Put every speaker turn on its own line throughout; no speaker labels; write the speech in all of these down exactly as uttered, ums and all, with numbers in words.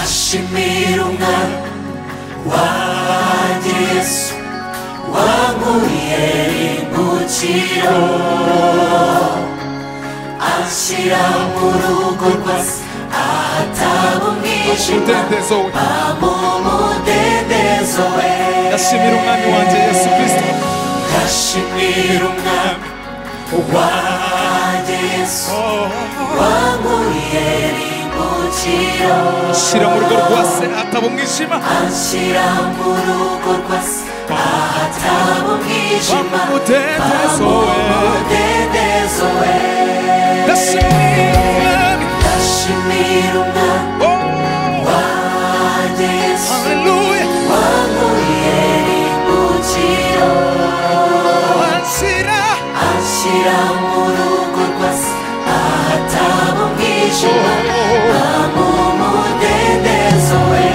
ndashimira umwami wanjye Yesu wankuriye imbukiro anshyira mu rugo rwa se ahataba umwijima mu mudendezo we.
ndashimira umwami wanjye Yesu Kristo
ndashimira umwami wanjye Yesu wankuriye imbukiro
anshyira mu rugo rwa se ahataba umwijima
anshyira mu rugo rwa se ahataba umwijima
mu mudendezo
we. ndashimira umwami wanjye Yesu wankuriye imbukiro anshyira mu rugo rwa se ahataba umwijima mu mudendezo we.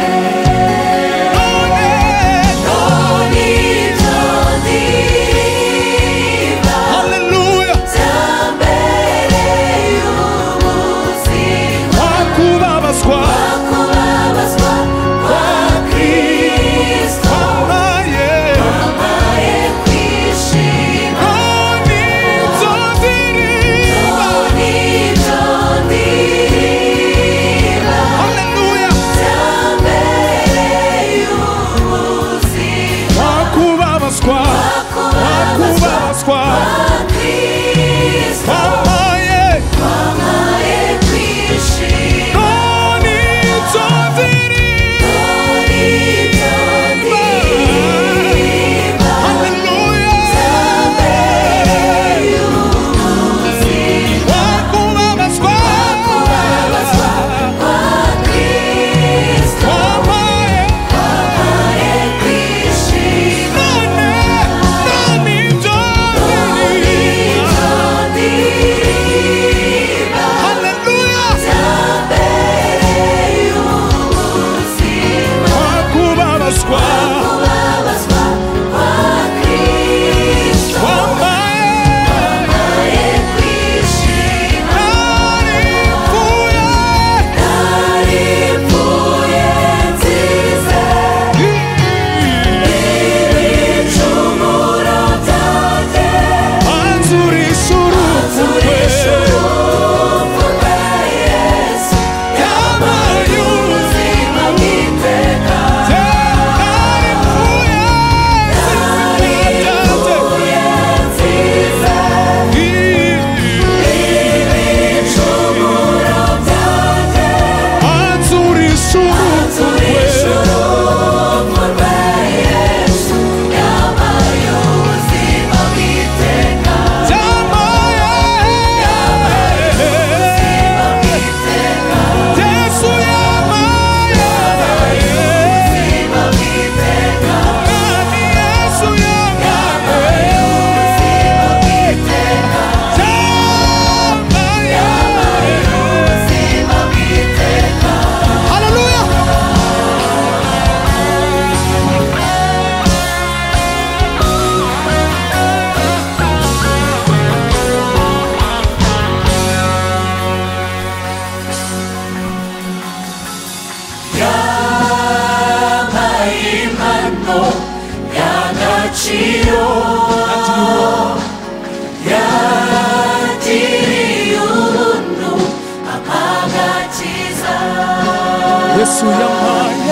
Yesu yamaye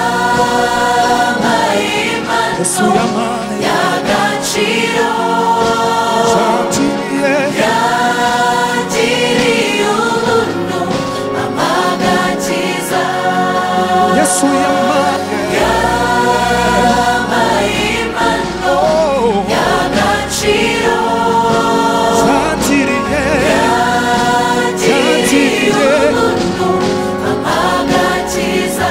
Yesu yamaye
y'agaciro
yagiriye
ubuntu amagakiza.
Yesu yamaye
impano y'agaciro yagiriye ubuntu amagakiza.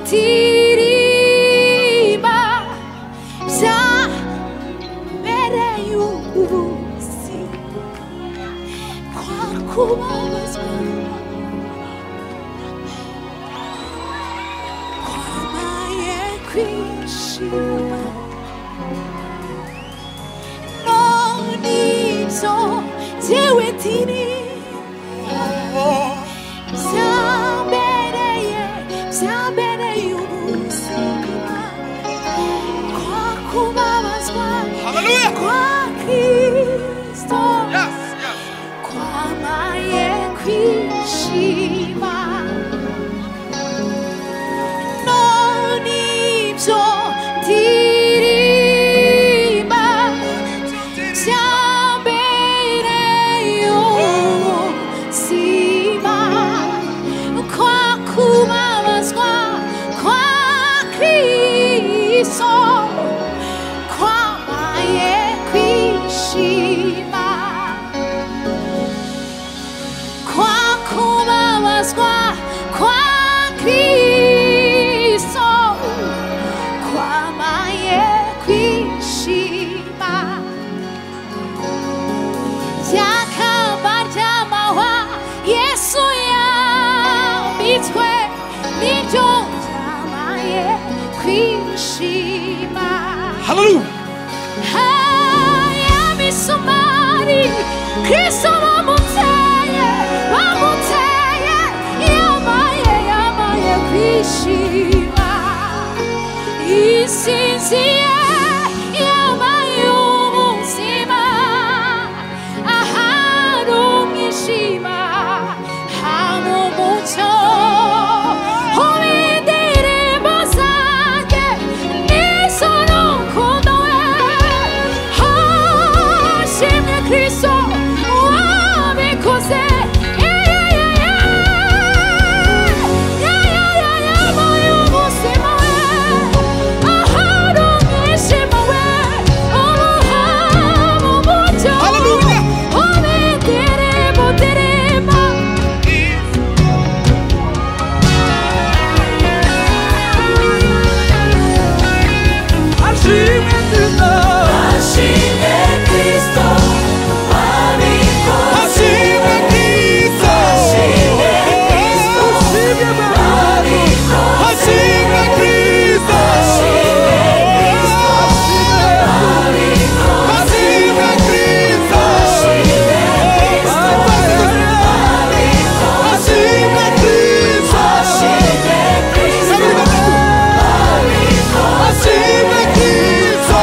tiriba byabereye ubusi kwa kubabazwa kwamaye kwishima none ibyo jyewe tiriba byabereye byabereye ubuzima kwa kubabazwa
Hallelujah.
kwa Kristo
Yes, yes.
kwamaye kwishima none ibyo ndirimba byabereye ubuzima kwa kubabazwa kwa Kristo kwamaye kwishima kwa kubabazwa kwa Kristo kwamaye kwishima yakamba ry'amahwa Yesu yambitswe niryo ryamaye kwishima
Hallelujah.
haya misumari Kristo bamuteye bamuteye yamaye yamaye kwishima isinziye yamaye ubuzima ahari umwijima hari umucyo uw'indirimbo zanjye nizo n'urukundo we hashimwe Kristo wabikoze yamaye ubuzima we ahari umwijima we ubuhanga umucyo
Hallelujah.
uw'indirimbo ndirimba
Ashimwe Kristo.
Ashimwe Kristo wabikoze.
Ashimwe Kristo.
Ashimwe Kristo
Ashimwe Baba.
wabikoze.
Ashimwe Kristo.
Ashimwe Kristo wabikoze.
Ashimwe Kristo.
Ashimwe Kristo wabikoze.
Ashimwe Kristo.
Ashimwe Kristo wabikoze.
Ashimwe Kristo.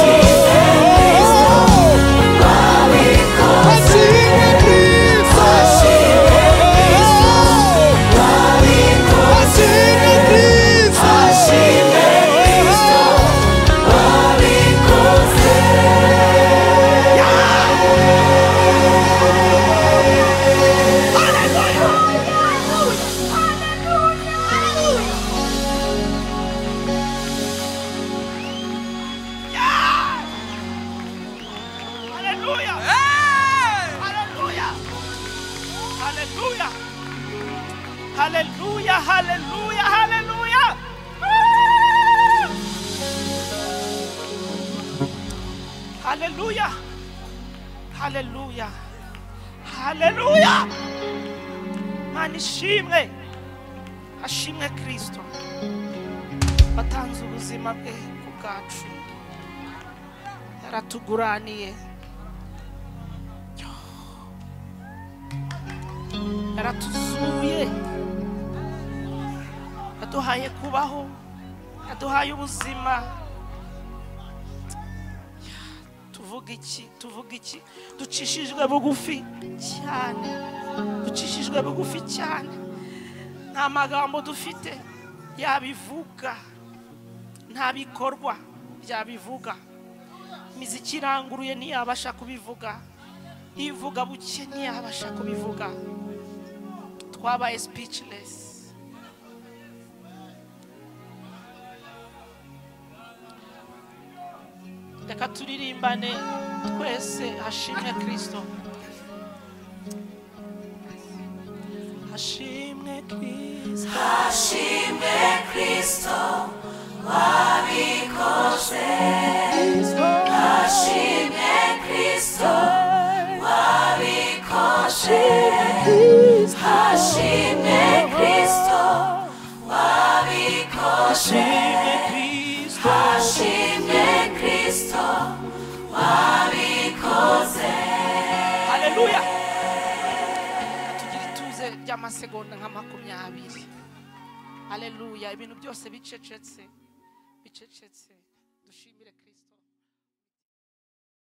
Hallelujah, hallelujah, hallelujah. Hallelujah. Hallelujah. Hallelujah. Mana ishimwe. Ashimwe Kristo. Batanze ubuzima bwe ku bwacu. Yaratuguraniye. Yaratuzuye. Yaduhaye kubaho. Yaduhaye ubuzima. Tuvuga iki? Tuvuga iki? Ducishijwe bugufi cyane. Ducishijwe bugufi cyane. Nta magambo dufite yabivuga. Nta bikorwa byabivuga. Imiziki iranguruye ntiyabasha kubivuga. Ivuga buke ntiyabasha kubivuga. Twabaye speechless. Reka turirimbane twese hashimwe Kristo. Hashimwe Kristo.
Hashimwe Kristo wabikoze hashimwe Kristo wabikoze hashimwe Kristo wabikoze hashimwe Kristo wabikoze.
haleluya. tugira ituze ry'amasegonda nka makumyabiri. haleluya. ibintu byose bicecetse bicecetse dushimire